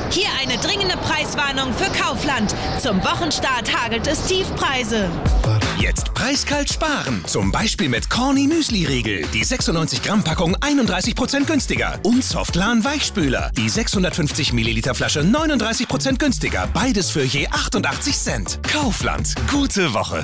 Hier eine dringende Preiswarnung für Kaufland. Zum Wochenstart hagelt es Tiefpreise. Jetzt preiskalt sparen. Zum Beispiel mit Corny Müsli-Riegel. Die 96-Gramm-Packung 31% günstiger. Und Softlan Weichspüler. Die 650 Milliliter Flasche 39% günstiger. Beides für je 88 Cent. Kaufland. Gute Woche.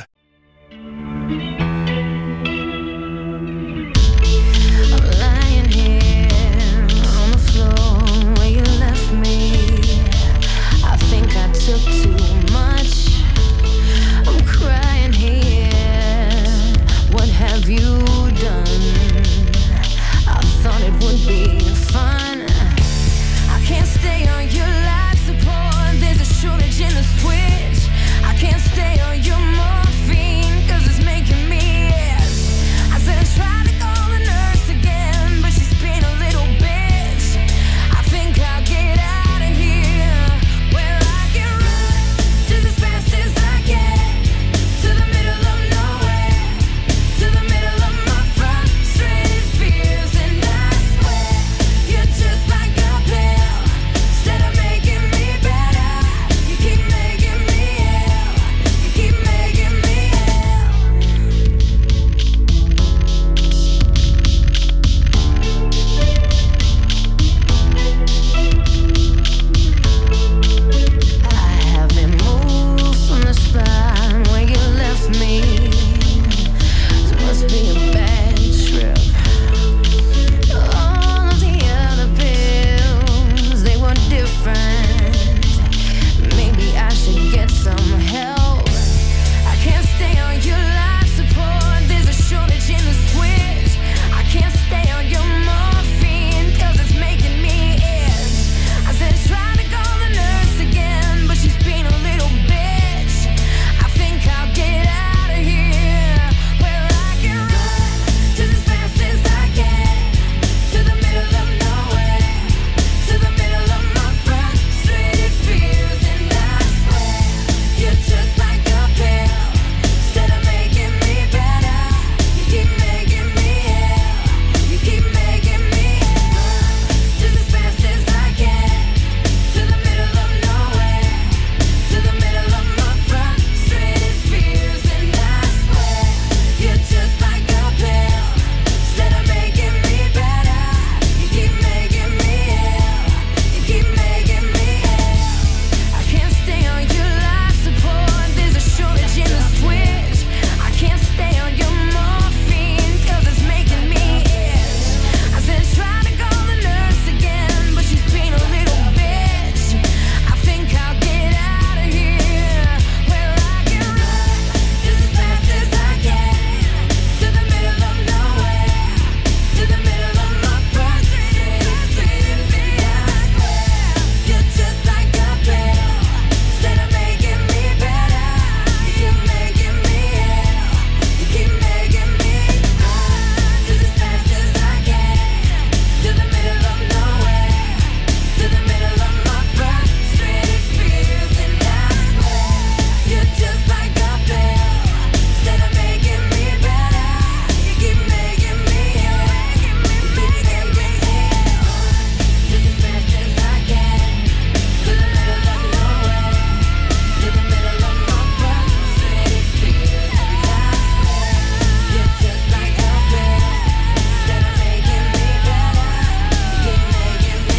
Took too much. I'm crying here. What have you done? I thought it would be fun. I can't stay on your life support. There's a shortage in the switch. I can't stay on your morphine 'cause it's making me itch. I said I tried to call the nurse again, but she's being a little bitch. I think I'll get out of here. Where I can just as fast as I can, to the middle of nowhere, to the middle of my frustrated fears. And I swear, you're just like a pill. Instead of making me better, you keep making me ill. You keep making me I haven't moved from the spot where you left me. This must be a bad trip. All of the other pills, they were different. Maybe I should get some help. I can't stay on your life support. There's a shortage in the switch. I can't stay on your morphine 'cause it's making me itch. I said try to call the nurse again, but she's being a little bitch. I think I'll get out of here. Where I can run just as fast as I can, to the middle of nowhere, to the middle of my frustrated fears. And I swear, you're just like a pill. Instead of making me better, you keep making me ill. You keep making me ill. Just as fast as I can, to the middle of nowhere, to the middle of my frustrated fears. And I swear, you're just like a pill. Instead of making me better, you keep making me ill. You keep making me ill. I can't stay on your life support. There's a shortage in the switch. I can't stay on your morphine 'cause it's making me itch. I said try to call the nurse again, but she's being a little bitch. I think I'll get out of here. Where I can run just as fast as I can, to the middle of nowhere, to the middle of my frustrated fears. And I swear, you're just like a pill. Instead of making me better, you keep making me ill. You keep making me run just as fast as I can, to the middle of nowhere, to the middle of my frustrated fears. And I swear, you're just like a pill. Instead of making me better, you keep making me ill. You keep making me ill. Just as fast as I can, to the middle of nowhere, to the middle of my frustrated fears. And I swear, you're just like a pill. Instead of making me better, you keep making me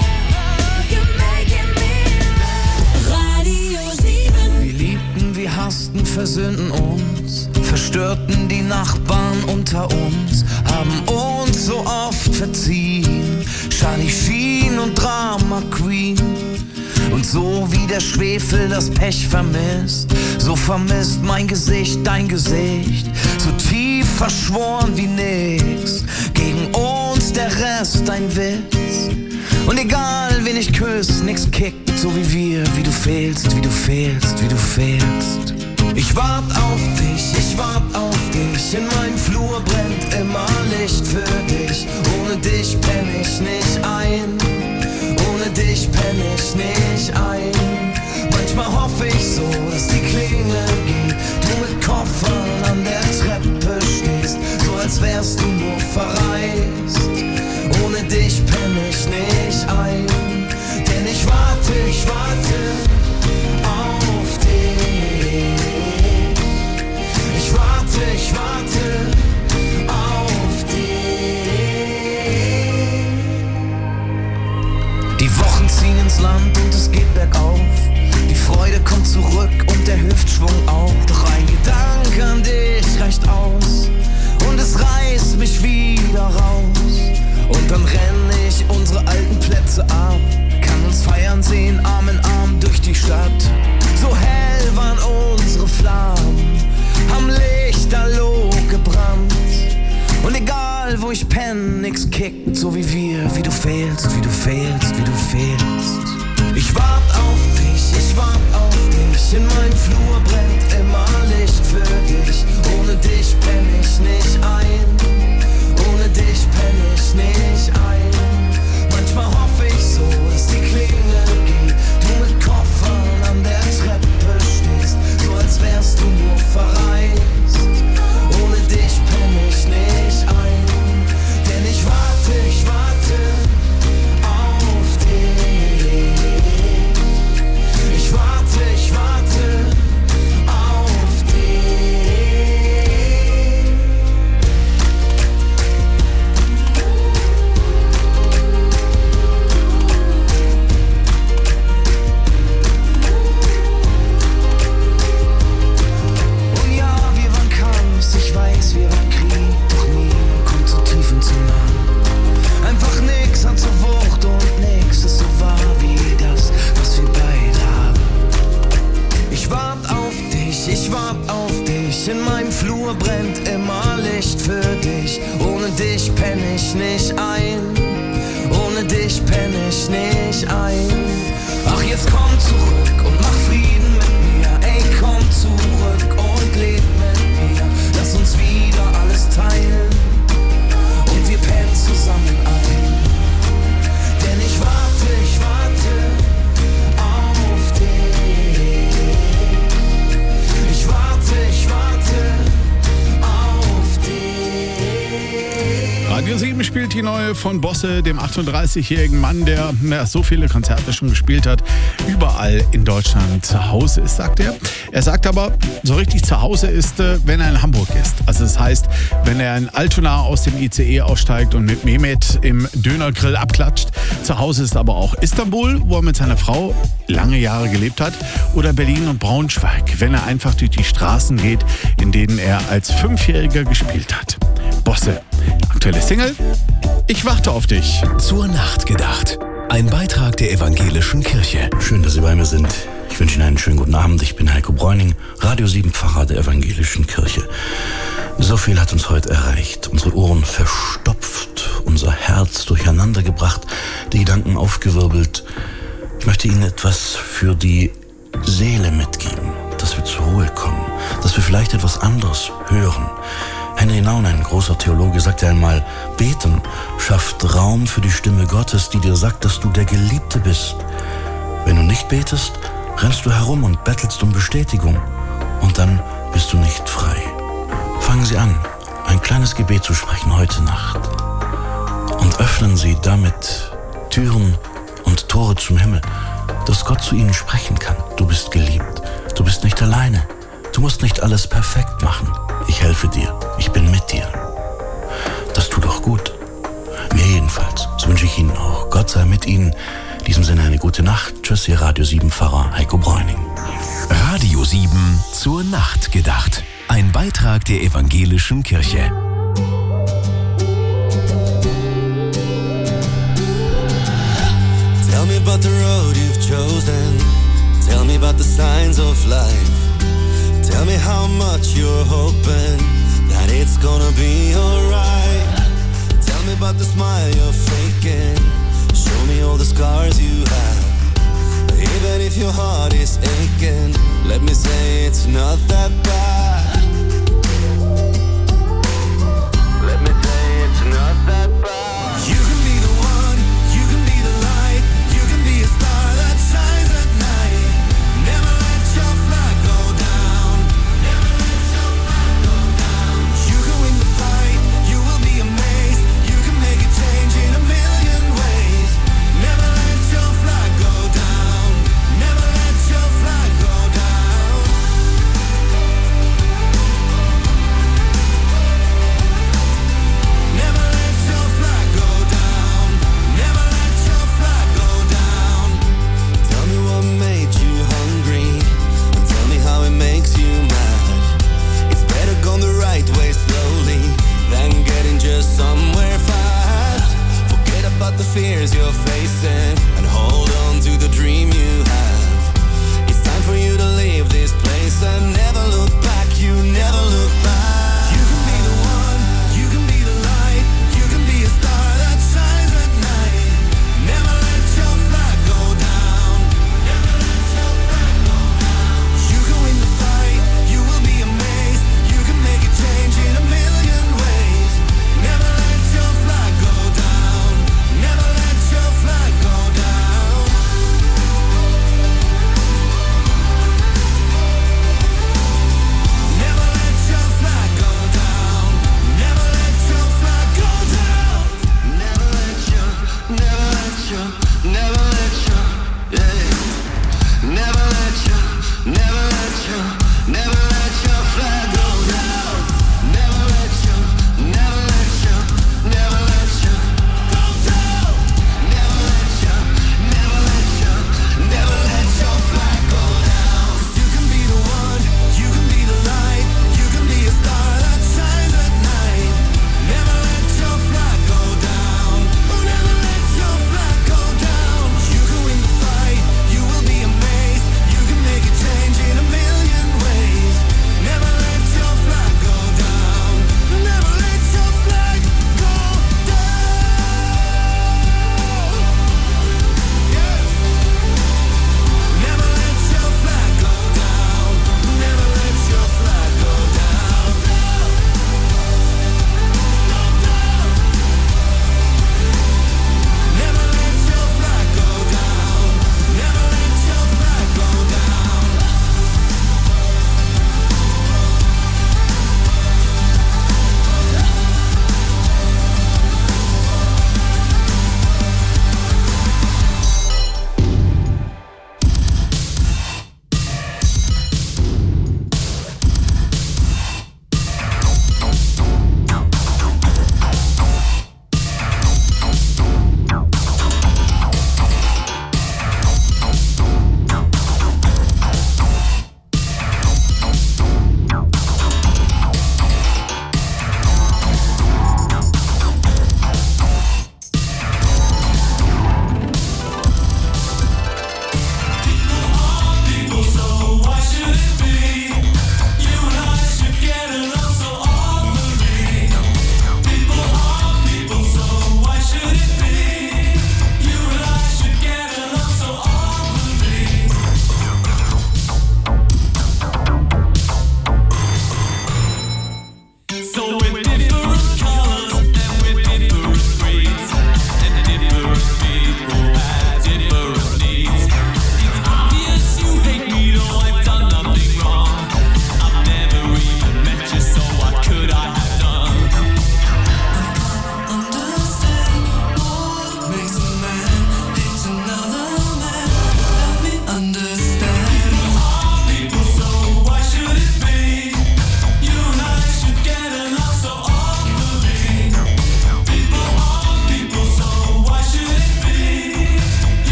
ill. You keep making me ill. Radio 7. Wir liebten, wir hassten, versöhnten uns, verstörten die Nachbarn unter uns, haben uns so oft verziehen. Charlie Sheen und Drama Queen. Und so wie der Schwefel das Pech vermisst, so vermisst mein Gesicht dein Gesicht. So tief verschworen wie nix, gegen uns der Rest ein Witz. Und egal wen ich küss, nix kickt so wie wir, wie du fehlst, wie du fehlst, wie du fehlst. Ich wart auf dich, in meinem Flur brennt immer Licht für dich. Ohne dich penn ich nicht ein, ohne dich penn ich nicht ein. Manchmal hoffe ich so, dass die Klingel geht, du mit Koffern an der Treppe stehst, so als wärst du nur verreist. Ohne dich penn ich nicht ein, denn ich warte ziehen ins Land und es geht bergauf. Die Freude kommt zurück und der Hüftschwung auch. Doch ein Gedanke an dich reicht aus und es reißt mich wieder raus. Und dann renn ich unsere alten Plätze ab, kann uns feiern sehen, Arm in Arm durch die Stadt. So hell waren unsere Flammen, haben Lichterloh gebrannt. Und egal wo ich penn, nix kickt so wie wir. Wie du fehlst, wie du fehlst, wie du fehlst. Ich wart auf dich, ich wart auf dich. In meinem Flur brennt immer Licht für dich. Ohne dich penn ich nicht ein. Ohne dich penn ich nicht ein. Manchmal hoffe ich so, dass die Klingel geht. Du mit Koffern an der Treppe stehst, so als wärst du nur verreist. Ohne dich penn ich nicht ein. Denn ich warte auf dich. Ich warte auf dich. Und ja, wir waren Kampf, ich weiß, wir waren Krieg, doch nie kommt so tief und so nah. Einfach nix hat so Wucht und nix ist so wahr wie das, was wir beide haben. Ich wart auf dich, ich wart auf dich. In meinem Flur brennt immer Licht für dich. Ohne dich penn ich nicht ein. Ohne dich penn ich nicht ein. Ach, jetzt komm zurück und mach Frieden mit mir. Ey, komm zurück und leb mit mir. Lass uns wieder alles teilen und wir pennen zusammen ein. Denn ich warte auf dich. Ich warte auf dich. Radio 7 spielt die neue von Bosse, dem 38-jährigen Mann, der so viele Konzerte schon gespielt hat, überall in Deutschland zu Hause ist, sagt er. Er sagt aber, so richtig zu Hause ist, wenn er in Hamburg ist. Also das heißt, wenn er in Altona aus dem ICE aussteigt und mit Mehmet im Dönergrill abklatscht. Zu Hause ist aber auch Istanbul, wo er mit seiner Frau lange Jahre gelebt hat, oder Berlin und Braunschweig, wenn er einfach durch die Straßen geht, in denen er als 5-Jähriger gespielt hat. Bosse, aktuelle Single, Ich warte auf dich. Zur Nacht gedacht. Ein Beitrag der Evangelischen Kirche. Schön, dass Sie bei mir sind. Ich wünsche Ihnen einen schönen guten Abend. Ich bin Heiko Bräuning, Radio 7 Pfarrer der Evangelischen Kirche. So viel hat uns heute erreicht. Unsere Ohren verstopft, unser Herz durcheinander gebracht, die Gedanken aufgewirbelt. Ich möchte Ihnen etwas für die Seele mitgeben, dass wir zur Ruhe kommen, dass wir vielleicht etwas anderes hören. Henry Nouwen, ein großer Theologe, sagte einmal, Beten schafft Raum für die Stimme Gottes, die dir sagt, dass du der Geliebte bist. Wenn du nicht betest, rennst du herum und bettelst um Bestätigung. Und dann bist du nicht frei. Fangen Sie an, ein kleines Gebet zu sprechen heute Nacht. Und öffnen Sie damit Türen und Tore zum Himmel, dass Gott zu Ihnen sprechen kann. Du bist geliebt. Du bist nicht alleine. Du musst nicht alles perfekt machen. Ich helfe dir. Ich bin mit dir. Das tut doch gut. Mir jedenfalls. Das wünsche ich Ihnen auch. Gott sei mit Ihnen. In diesem Sinne eine gute Nacht. Tschüss, Ihr Radio 7 Pfarrer Heiko Bräuning. Radio 7 zur Nacht gedacht. Ein Beitrag der Evangelischen Kirche. Tell me about the road you've chosen. Tell me about the signs of life. Tell me how much you're hoping that it's gonna be alright. Tell me about the smile you're faking. Show me all the scars you have. Even if your heart is aching, let me say it's not that bad. Let me say it's not that bad. You can be the one, you can be the light. You can be a star that shines at night. Never let your flag go down. Never let your flag go down. You can win the fight, you will be amazed. You can make a change in a million ways. Never let your flag go down. Never let your flag go down.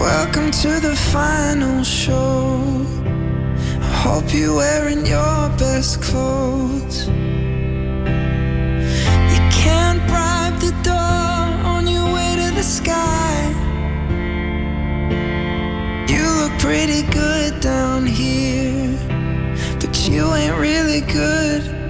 Welcome to the final show. I hope you're wearing your best clothes. You can't bribe the door on your way to the sky. You look pretty good down here, but you ain't really good